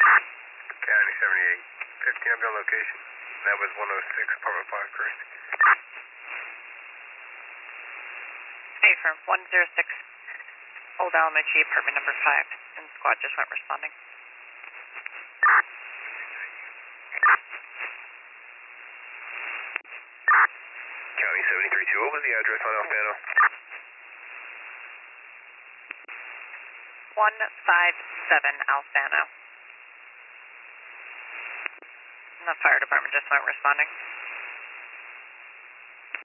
County 78, 15 up on location. That was 106, apartment 5 first. Hey, firm 106, Old Elementary, apartment number 5, and squad just went responding. County 73-2, what was the address on Alfano? 157 Alfano. And the fire department just went responding.